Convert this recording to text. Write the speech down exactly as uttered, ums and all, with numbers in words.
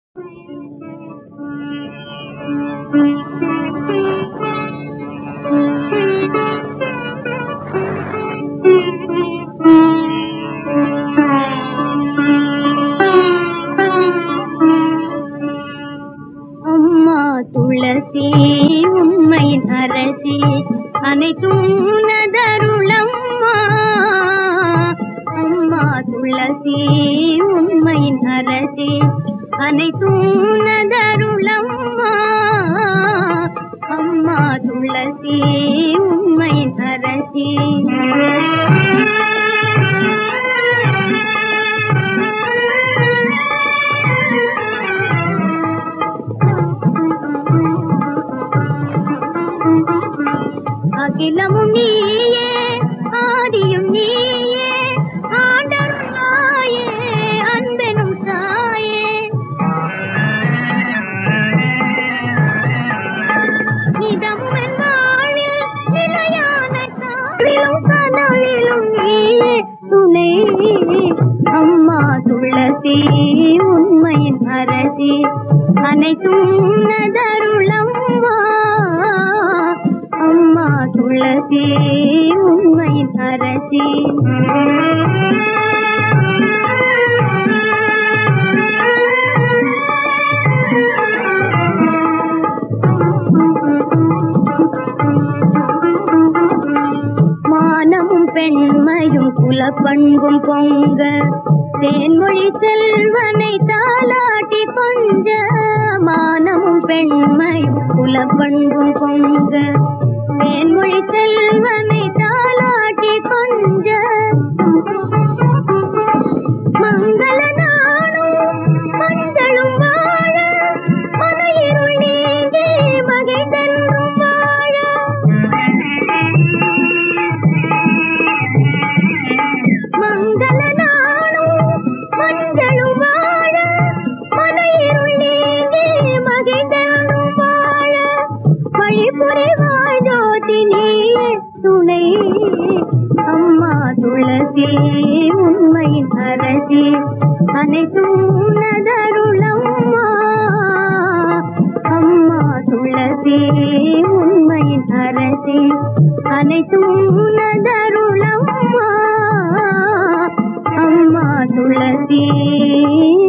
அம்மா துளசி உண்மையின் அரசி அனைத்தும் உனதருளம்மா. அம்மா துளசி உண்மையின் அரசி அனைத்தும் உனதருளம்மா. அம்மா துளசி உண்மையின் அரசி அகிலமும் நீயே ஆதியும் நீயே ஆண்டரும் தாயே அன்பெனும் தாயே. நிதமும் என் வாழ்வில் நிலையான காவிலும் கனவிலும் நீயே துணை. அம்மா துளசி உண்மையின் அரசி அனைத்தும் உனதருளம்மா. அம்மா துளசி உண்மையின் அரசி மானமும் பெண்மையும் குலப்பண்பும் பொங்க தேன்மொழி செல்வனை தாலாட்டி கொஞ்ச. மானமும் பெண்மையும் குலப்பண்பும் பொங்க தேன்மொழி செல்வனை தாலாட்டி கொஞ்ச. மங்கள நாளும் மஞ்சளும் வாழ மனையிருள் நீங்கி மகிழ்ந்தென்றும் வாழ. மங்கள நாளும் மஞ்சளும் வாழ மனையிருள் நீங்கி மகிழ்ந்தென்றும் வாழ. வழிபுரிவாய் ஜோதி நீயே துணை. அம்மா துளசி உண்மையின் அரசி அனைத்தும் உனதருளம்மா. அம்மா துளசி உண்மையின் அரசி அனைத்தும் உனதருளம்மா. அம்மா துளசி